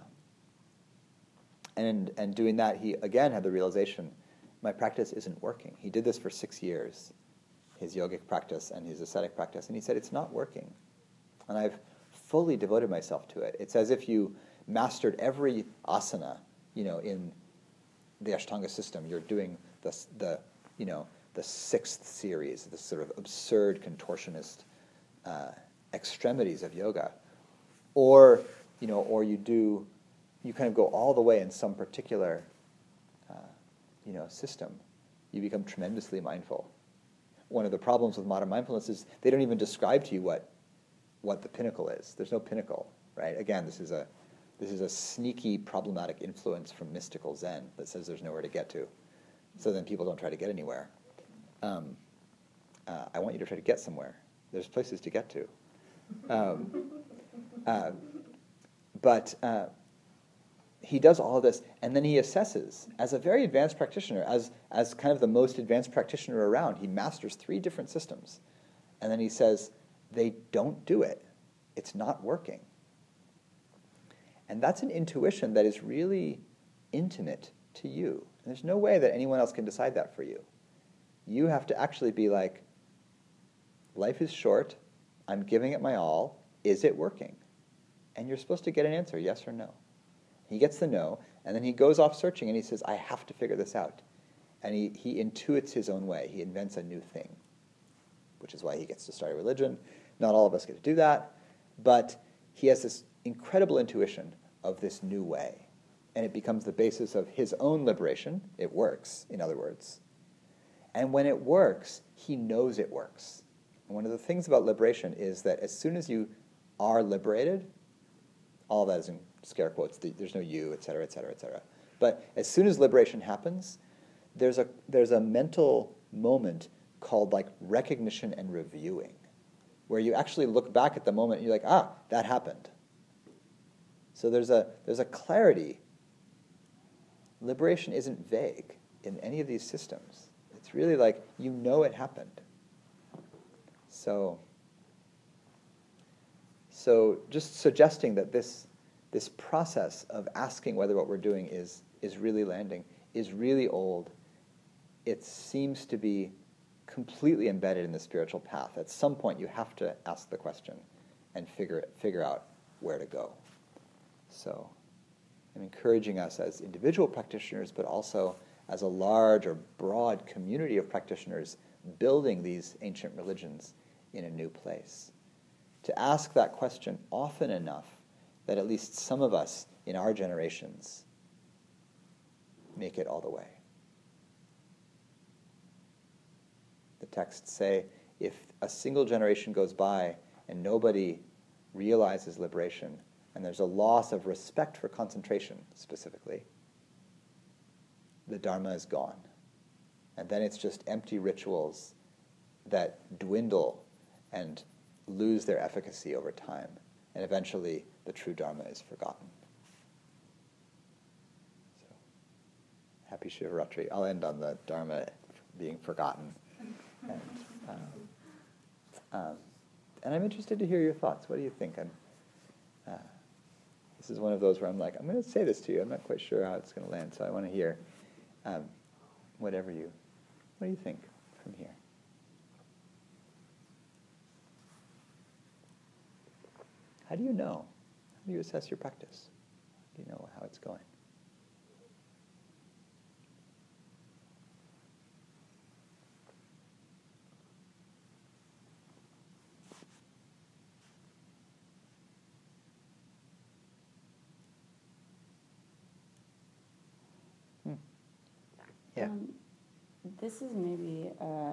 and, and doing that, he again had the realization, my practice isn't working. He did this for six years, his yogic practice and his ascetic practice, and he said, it's not working. And I've fully devoted myself to it. It's as if you mastered every asana, you know, in the Ashtanga system. You're doing the, the you know, the sixth series, this sort of absurd contortionist uh, extremities of yoga. Or, you know, or you do, you kind of go all the way in some particular, uh, you know, system. You become tremendously mindful. One of the problems with modern mindfulness is they don't even describe to you what what the pinnacle is. There's no pinnacle, right? Again, this is a this is a sneaky, problematic influence from mystical Zen that says there's nowhere to get to. So then people don't try to get anywhere. Um, uh, I want you to try to get somewhere. There's places to get to. Um, uh, but uh, he does all of this, and then he assesses, as a very advanced practitioner, as, as kind of the most advanced practitioner around, he masters three different systems. And then he says, they don't do it. It's not working. And that's an intuition that is really intimate to you. And there's no way that anyone else can decide that for you. You have to actually be like, life is short, I'm giving it my all, is it working? And you're supposed to get an answer, yes or no. He gets the no, and then he goes off searching, and he says, I have to figure this out. And he, he intuits his own way. He invents a new thing, which is why he gets to start a religion. Not all of us get to do that, but he has this incredible intuition of this new way, and it becomes the basis of his own liberation. It works, in other words. And when it works, he knows it works. And one of the things about liberation is that as soon as you are liberated, all that is in scare quotes, there's no you, et cetera, et cetera, et cetera. But as soon as liberation happens, there's a there's a mental moment called like recognition and reviewing, where you actually look back at the moment and you're like, ah, that happened. So there's a there's a clarity. Liberation isn't vague in any of these systems. It's really like you know it happened. So so just suggesting that this this process of asking whether what we're doing is is really landing is really old. It seems to be completely embedded in the spiritual path. At some point, you have to ask the question and figure it, figure out where to go. So I'm encouraging us as individual practitioners, but also as a large or broad community of practitioners building these ancient religions in a new place, to ask that question often enough that at least some of us in our generations make it all the way. The texts say, if a single generation goes by and nobody realizes liberation, and there's a loss of respect for concentration specifically, the Dharma is gone. And then it's just empty rituals that dwindle and lose their efficacy over time. And eventually, the true Dharma is forgotten. So, happy Shivaratri. I'll end on the Dharma being forgotten. And, um, um, and I'm interested to hear your thoughts. What do you think? I'm, uh, this is one of those where I'm like, I'm going to say this to you. I'm not quite sure how it's going to land, so I want to hear um, whatever you, what do you think from here? How do you know? How do you assess your practice? How do you know how it's going? Hmm. Yeah. Um, this is maybe uh,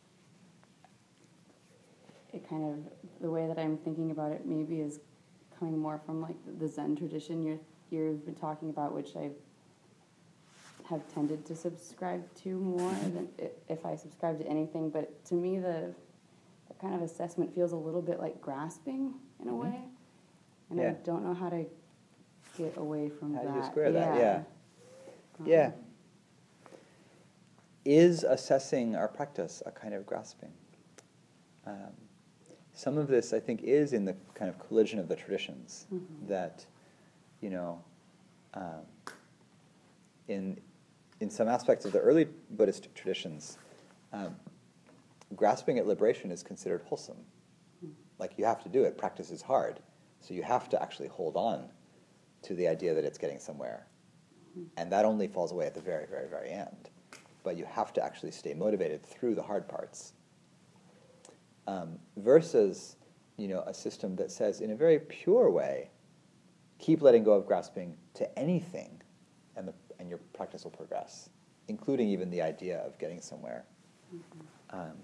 it kind of, the way that I'm thinking about it maybe is coming more from like the Zen tradition you're, you've been talking about, which I have tended to subscribe to more than if I subscribe to anything. But to me, the, the kind of assessment feels a little bit like grasping in a Mm-hmm. way. And Yeah. I don't know how to get away from How that. do you square that? Yeah. Yeah. Um, Yeah. is assessing our practice a kind of grasping? Um, some of this, I think, is in the kind of collision of the traditions mm-hmm. that, you know, um, in in some aspects of the early Buddhist traditions, um, grasping at liberation is considered wholesome. Mm-hmm. Like, you have to do it. Practice is hard, so you have to actually hold on to the idea that it's getting somewhere. Mm-hmm. And that only falls away at the very, very, very end. But you have to actually stay motivated through the hard parts. Um, versus, you know, a system that says, in a very pure way, keep letting go of grasping to anything, and the, and your practice will progress, including even the idea of getting somewhere. Mm-hmm. Um,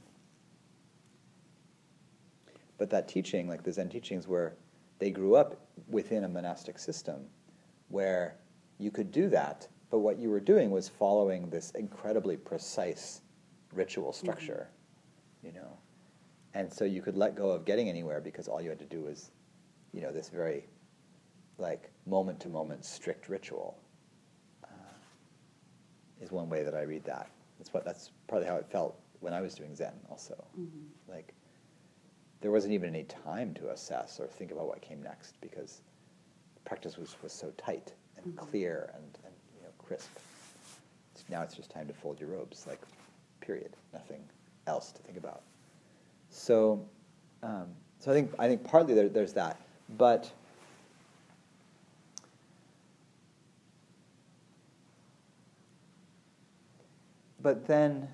but that teaching, like the Zen teachings, where they grew up within a monastic system, where you could do that, but what you were doing was following this incredibly precise ritual structure, mm-hmm. you know. And so you could let go of getting anywhere because all you had to do was, you know, this very, like, moment-to-moment strict ritual uh, is one way that I read that. That's what. That's partly how it felt when I was doing Zen also. Mm-hmm. Like, there wasn't even any time to assess or think about what came next because practice was, was so tight and mm-hmm. clear and, and you know, crisp. Now it's just time to fold your robes, like, period. Nothing else to think about. So, um, so I think I think partly there, there's that, but but then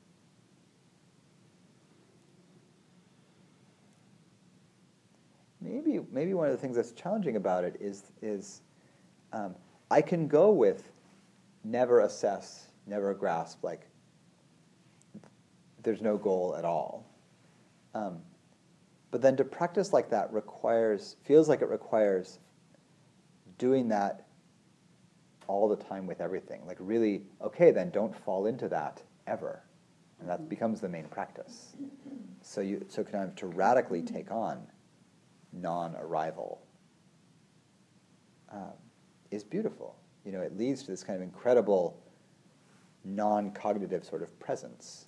maybe maybe one of the things that's challenging about it is is um, I can go with never assess, never grasp, like there's no goal at all. Um, but then to practice like that requires, feels like it requires doing that all the time with everything. Like really, okay, then don't fall into that ever. And that becomes the main practice. So you, so kind of to radically take on non-arrival um, is beautiful. You know, it leads to this kind of incredible non-cognitive sort of presence.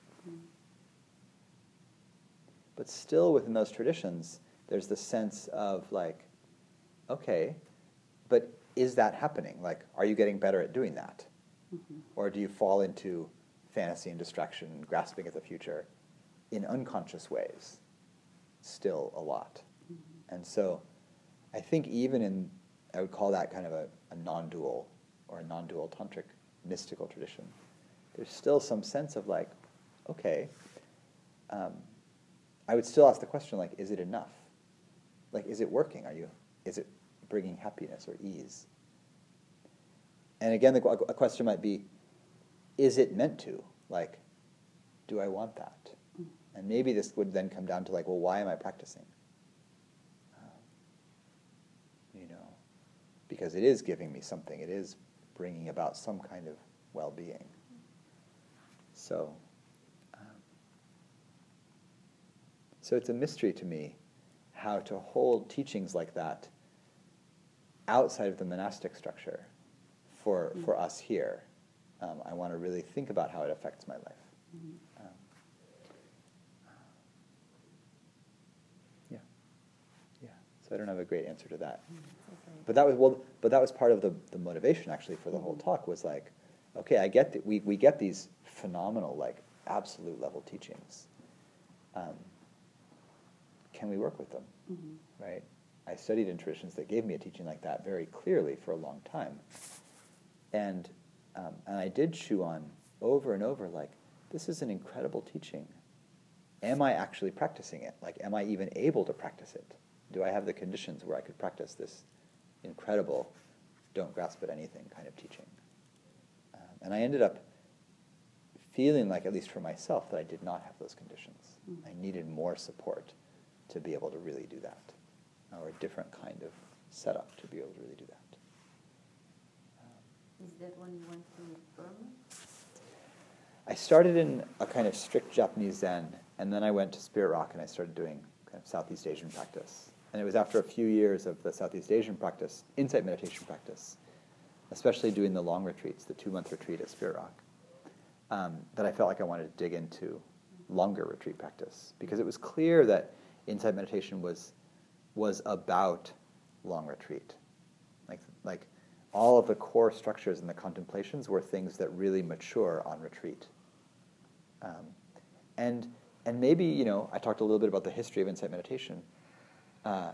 But still within those traditions, there's the sense of like, okay, but is that happening? Like, are you getting better at doing that? Mm-hmm. Or do you fall into fantasy and distraction and grasping at the future in unconscious ways? Still a lot. Mm-hmm. And so I think even in, I would call that kind of a, a non-dual or a non-dual tantric mystical tradition, there's still some sense of like, okay, um, I would still ask the question, like, is it enough? Like, is it working? Are you, is it bringing happiness or ease? And again, the, a question might be, is it meant to? Like, do I want that? Mm. And maybe this would then come down to like, well, why am I practicing? Um, you know, because it is giving me something. It is bringing about some kind of well-being. So... So it's a mystery to me how to hold teachings like that outside of the monastic structure for, mm-hmm. for us here. Um, I want to really think about how it affects my life. Mm-hmm. Um, yeah, yeah. So I don't have a great answer to that. Mm-hmm. Okay. But that was well. But that was part of the, the motivation actually for the mm-hmm. whole talk was like, okay, I get that we we get these phenomenal like absolute level teachings. Um, Can we work with them, mm-hmm. right? I studied in traditions that gave me a teaching like that very clearly for a long time. And um, and I did chew on over and over, like, this is an incredible teaching. Am I actually practicing it? Like, am I even able to practice it? Do I have the conditions where I could practice this incredible, don't grasp at anything kind of teaching? Um, and I ended up feeling like, at least for myself, that I did not have those conditions. Mm-hmm. I needed more support to be able to really do that, or a different kind of setup to be able to really do that. Um, Is that when you went to Burma? I started in a kind of strict Japanese Zen, and then I went to Spirit Rock and I started doing kind of Southeast Asian practice. And it was after a few years of the Southeast Asian practice, insight meditation practice, especially doing the long retreats, the two-month retreat at Spirit Rock, um, that I felt like I wanted to dig into longer retreat practice, because it was clear that insight meditation was was about long retreat. Like like all of the core structures in the contemplations were things that really mature on retreat. Um, and and maybe, you know, I talked a little bit about the history of insight meditation. Uh,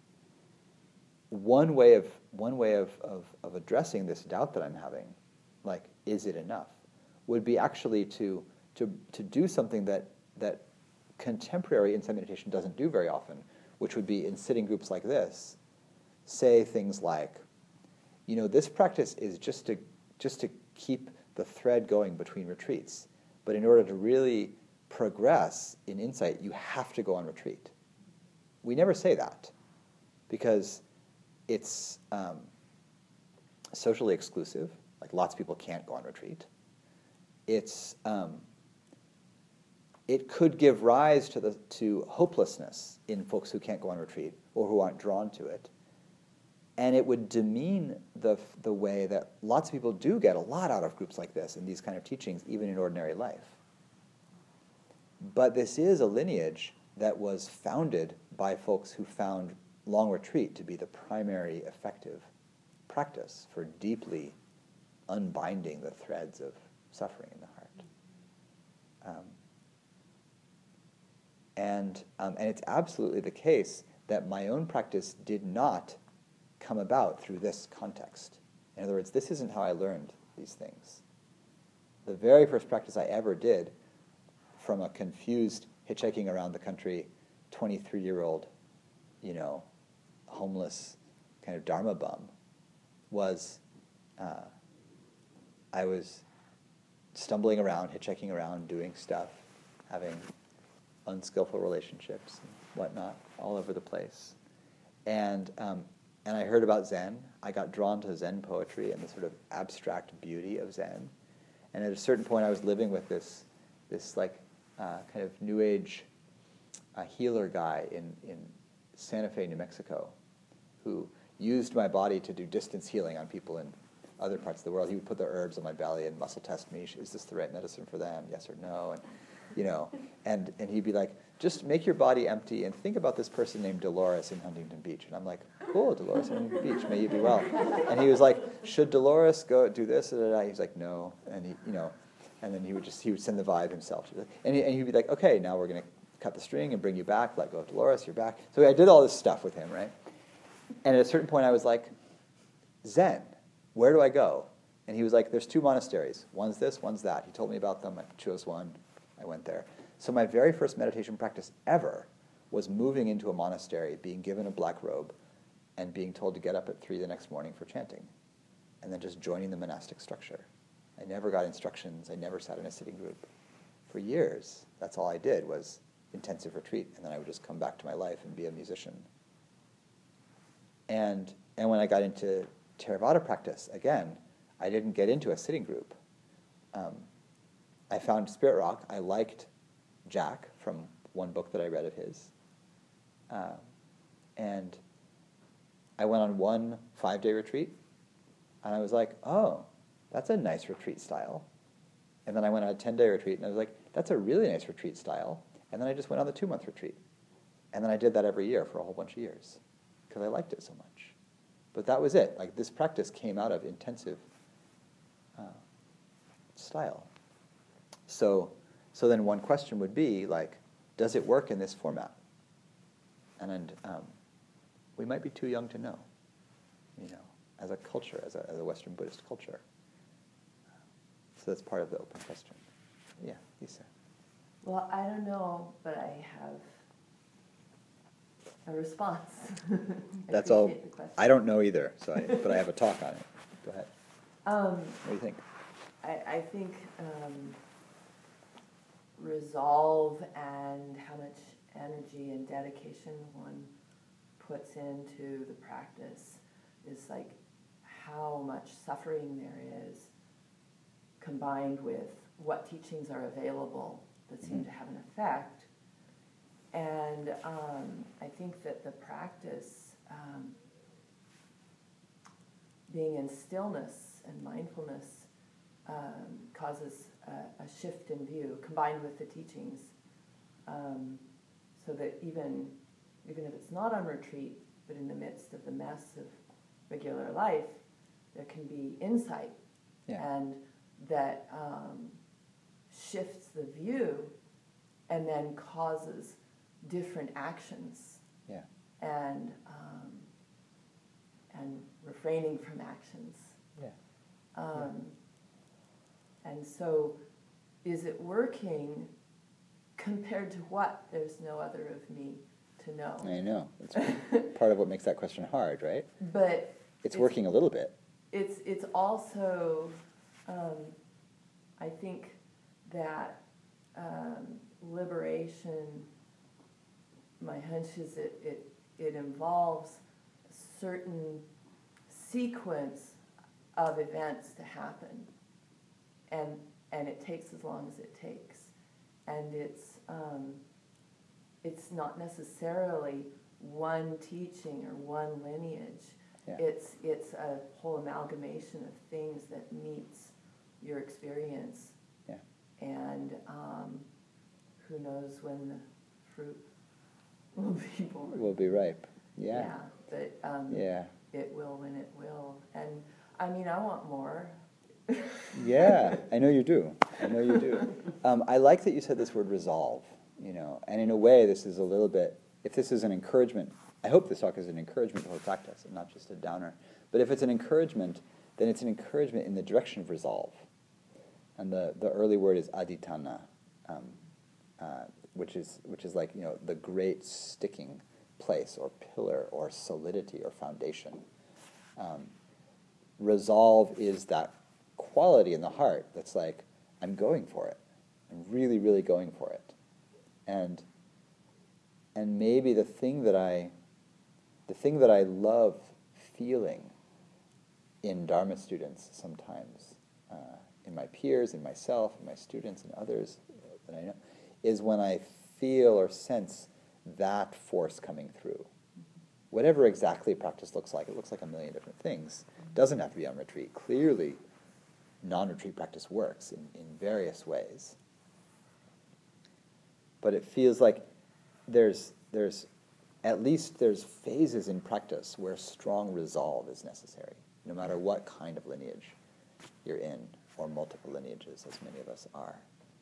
one way of one way of, of, of addressing this doubt that I'm having, like, is it enough, would be actually to to to do something that that contemporary insight meditation doesn't do very often, which would be in sitting groups like this, say things like, you know, this practice is just to just to keep the thread going between retreats, but in order to really progress in insight, you have to go on retreat. We never say that, because it's um, socially exclusive. Like, lots of people can't go on retreat. It's um, it could give rise to the to hopelessness in folks who can't go on retreat or who aren't drawn to it, and it would demean the the way that lots of people do get a lot out of groups like this and these kind of teachings, even in ordinary life. But this is a lineage that was founded by folks who found long retreat to be the primary effective practice for deeply unbinding the threads of suffering in the heart. Um, and, um, and it's absolutely the case that my own practice did not come about through this context. In other words, this isn't how I learned these things. The very first practice I ever did, from a confused, hitchhiking around the country, twenty-three-year-old, you know, homeless kind of Dharma bum, was uh, I was stumbling around, hitchhiking around, doing stuff, having unskillful relationships and whatnot all over the place. And um, and I heard about Zen. I got drawn to Zen poetry and the sort of abstract beauty of Zen. And at a certain point, I was living with this this like uh, kind of New Age uh, healer guy in, in Santa Fe, New Mexico, who used my body to do distance healing on people in other parts of the world. He would put the herbs on my belly and muscle test me. Is this the right medicine for them? Yes or no? And you know, and, and he'd be like, just make your body empty and think about this person named Dolores in Huntington Beach. And I'm like, cool, Dolores in Huntington Beach, may you be well. And he was like, should Dolores go do this? He was like, no. And he, you know, and then he would just he would send the vibe himself. And, he, and he'd be like, okay, now we're going to cut the string and bring you back. Let go of Dolores, you're back. So I did all this stuff with him, right? And at a certain point, I was like, Zen, where do I go? And he was like, there's two monasteries. One's this, one's that. He told me about them. I chose one. I went there. So my very first meditation practice ever was moving into a monastery, being given a black robe, and being told to get up at three the next morning for chanting, and then just joining the monastic structure. I never got instructions. I never sat in a sitting group. For years, that's all I did was intensive retreat, and then I would just come back to my life and be a musician. And and when I got into Theravada practice, again, I didn't get into a sitting group. Um, I found Spirit Rock. I liked Jack from one book that I read of his. Uh, and I went on one five-day retreat, and I was like, oh, that's a nice retreat style. And then I went on a ten-day retreat, and I was like, that's a really nice retreat style. And then I just went on the two-month retreat. And then I did that every year for a whole bunch of years, because I liked it so much. But that was it. Like, this practice came out of intensive uh, style. So, so then one question would be, like, does it work in this format? And, and um, we might be too young to know, you know, as a culture, as a, as a Western Buddhist culture. So that's part of the open question. Yeah, Lisa. Well, I don't know, but I have a response. I That's all. appreciate the question. I don't know either, so I, but I have a talk on it. Go ahead. Um, What do you think? I, I think um, resolve and how much energy and dedication one puts into the practice is like how much suffering there is combined with what teachings are available that seem Mm-hmm. to have an effect. And um, I think that the practice, um, being in stillness and mindfulness, um, causes a, a shift in view combined with the teachings, um, so that even even if it's not on retreat, but in the midst of the mess of regular life, there can be insight, Yeah. and that um, shifts the view, and then causes different actions. Yeah. And um, and refraining from actions. Yeah. Um, and so, is it working compared to what? There's no other of me to know. I know. It's part of what makes that question hard, right? But It's, it's working a little bit. It's it's also, um, I think that um, liberation. My hunch is it it it involves a certain sequence of events to happen, and and it takes as long as it takes, and it's um, it's not necessarily one teaching or one lineage. Yeah. It's it's a whole amalgamation of things that meets your experience. Yeah. And um, who knows when the fruit will be born. Will be ripe. Yeah. Yeah, but um, Yeah. it will when it will. And I mean, I want more. Yeah, I know you do. I know you do. Um, I like that you said this word resolve, you know, and in a way this is a little bit, if this is an encouragement, I hope this talk is an encouragement toward practice and not just a downer, but if it's an encouragement, then it's an encouragement in the direction of resolve. And the, the early word is aditana, um, uh, which is which is like, you know, the great sticking place or pillar or solidity or foundation. Um, resolve is that quality in the heart that's like, I'm going for it. I'm really, really going for it. And and maybe the thing that I the thing that I love feeling in Dharma students sometimes, uh, in my peers, in myself, in my students, and others that I know, is when I feel or sense that force coming through. Whatever exactly practice looks like, it looks like a million different things. It doesn't have to be on retreat. Clearly, non-retreat practice works in, in various ways. But it feels like there's there's at least there's phases in practice where strong resolve is necessary, no matter what kind of lineage you're in, or multiple lineages, as many of us are.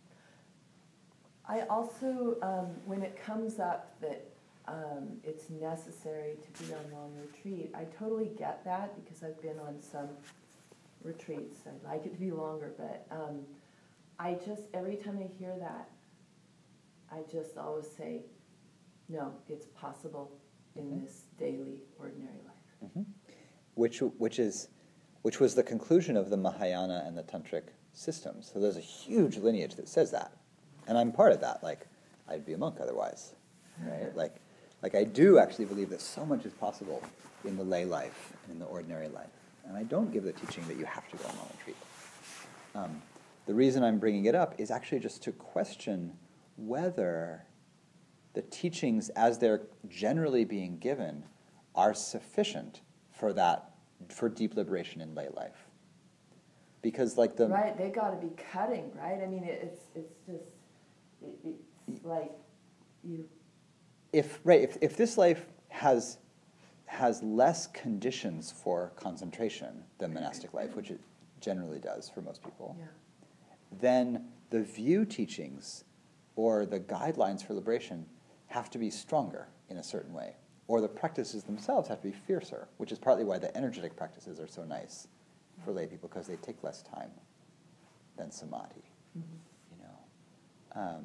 I also, um, when it comes up that um, it's necessary to be on long retreat, I totally get that because I've been on some retreats. I'd like it to be longer, but um, I just, every time I hear that, I just always say, no, it's possible in Mm-hmm. this daily, ordinary life. Mm-hmm. Which which is which was the conclusion of the Mahayana and the Tantric systems. So there's a huge lineage that says that, and I'm part of that. Like, I'd be a monk otherwise, right? Like, like I do actually believe that so much is possible in the lay life and in the ordinary life, and I don't give the teaching that you have to go on a retreat. Um, the reason I'm bringing it up is actually just to question whether the teachings as they're generally being given are sufficient for that, for deep liberation in lay life. Because like the... Right, they got to be cutting, right? I mean, it, it's it's just, it, it's like you... If, right, if, if this life has has less conditions for concentration than monastic life, which it generally does for most people, Yeah. then the view teachings or the guidelines for liberation have to be stronger in a certain way, or the practices themselves have to be fiercer, which is partly why the energetic practices are so nice for lay people, because they take less time than samadhi. Mm-hmm. You know, um,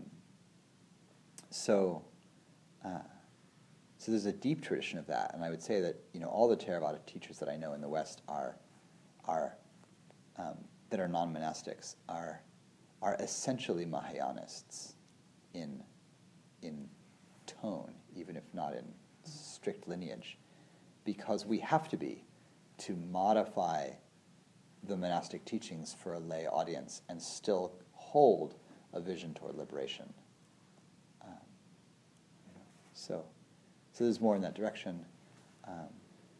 so uh, so there's a deep tradition of that, and I would say that, you know, all the Theravada teachers that I know in the West are are um, that are non-monastics are are essentially Mahayanists in in tone, even if not in strict lineage, because we have to be to modify the monastic teachings for a lay audience and still hold a vision toward liberation. Um, so, so there's more in that direction. Um,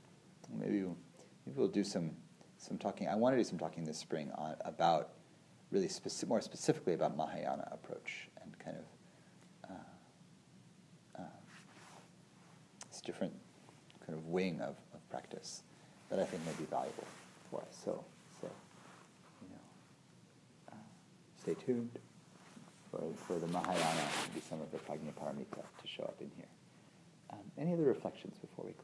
maybe we'll, maybe we'll do some some talking. I want to do some talking this spring on about really speci- more specifically about Mahayana approach and kind of uh, uh, this different kind of wing of, of practice that I think may be valuable for us. So, so you know, uh, stay tuned for, for the Mahayana, maybe some of the Prajnaparamita to show up in here. Um, any other reflections before we close?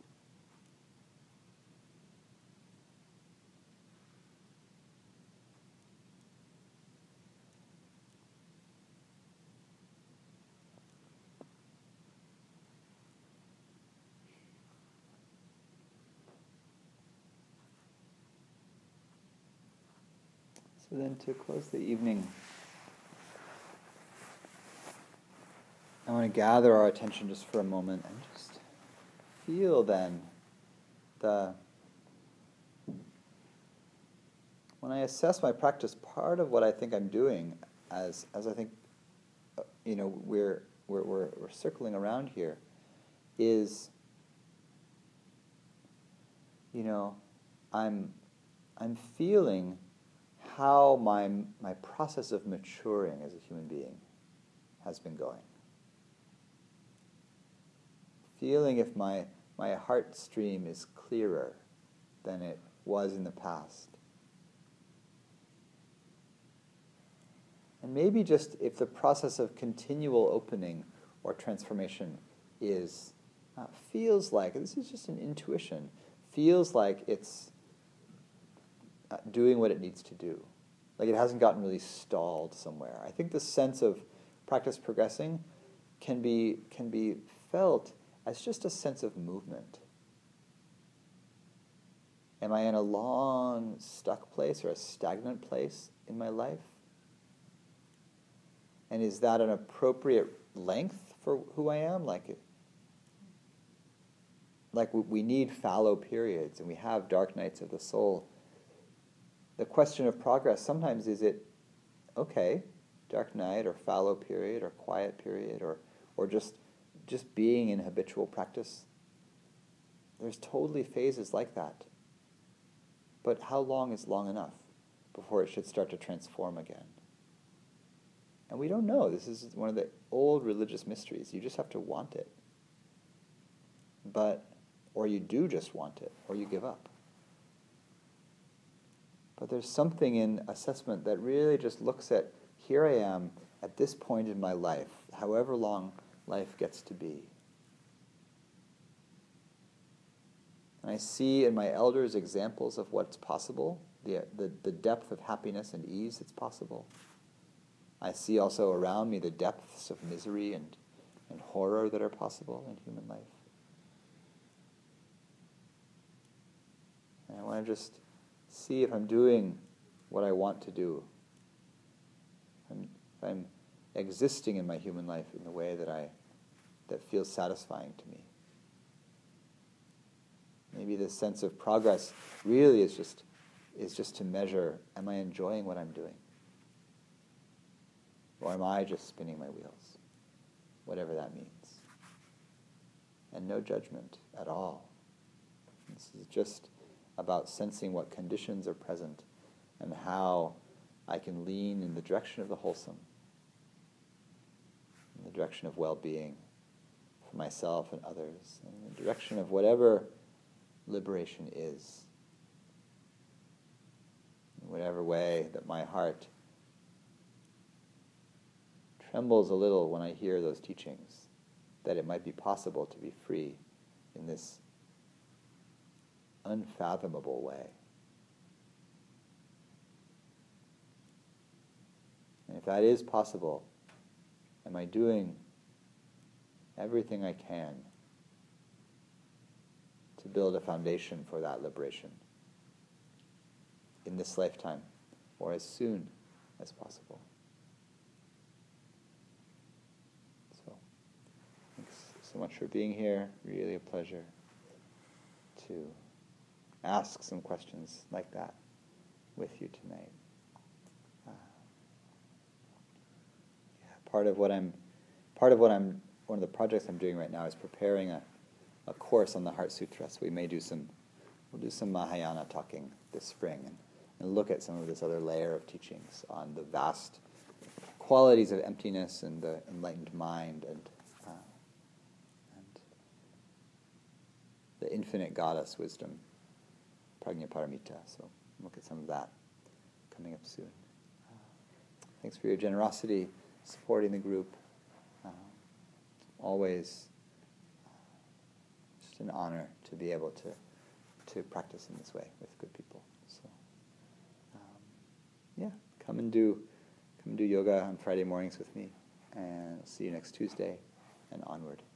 So then to close the evening, I want to gather our attention just for a moment and just feel then the, when I assess my practice, part of what I think I'm doing as, as I think, uh, you know, we're, we're, we're, we're circling around here is, you know, I'm, I'm feeling how my my process of maturing as a human being has been going. Feeling if my my heart stream is clearer than it was in the past. And maybe just if the process of continual opening or transformation is, uh, feels like, this is just an intuition, feels like it's Uh, doing what it needs to do. Like it hasn't gotten really stalled somewhere. I think the sense of practice progressing can be can be felt as just a sense of movement. Am I in a long stuck place or a stagnant place in my life? And is that an appropriate length for who I am? Like it, like we need fallow periods and we have dark nights of the soul. The question of progress, sometimes is it, okay, dark night or fallow period or quiet period or or just just being in habitual practice. There's totally phases like that. But how long is long enough before it should start to transform again? And we don't know. This is one of the old religious mysteries. You just have to want it. But, or you do just want it, or you give up. But there's something in assessment that really just looks at, here I am at this point in my life, however long life gets to be. And I see in my elders examples of what's possible, the, the, the depth of happiness and ease that's possible. I see also around me the depths of misery and, and horror that are possible in human life. And I want to just see if I'm doing what I want to do. I'm, if I'm existing in my human life in the way that I that feels satisfying to me. Maybe this sense of progress really is just is just to measure, am I enjoying what I'm doing? Or am I just spinning my wheels? Whatever that means. And no judgment at all. This is just about sensing what conditions are present and how I can lean in the direction of the wholesome, in the direction of well-being for myself and others, in the direction of whatever liberation is, in whatever way that my heart trembles a little when I hear those teachings, that it might be possible to be free in this unfathomable way. And if that is possible, am I doing everything I can to build a foundation for that liberation in this lifetime or as soon as possible? So, thanks so much for being here. Really a pleasure to ask some questions like that with you tonight. Uh, yeah, part of what I'm, part of what I'm, one of the projects I'm doing right now is preparing a, a course on the Heart Sutra. So we may do some, we'll do some Mahayana talking this spring, and and look at some of this other layer of teachings on the vast qualities of emptiness and the enlightened mind and, uh, and the infinite goddess wisdom, Prajnaparamita. So look at some of that coming up soon. Uh, thanks for your generosity, supporting the group. Uh, always uh, just an honor to be able to to practice in this way with good people. So um, yeah, come and do come and do yoga on Friday mornings with me, and I'll see you next Tuesday and onward.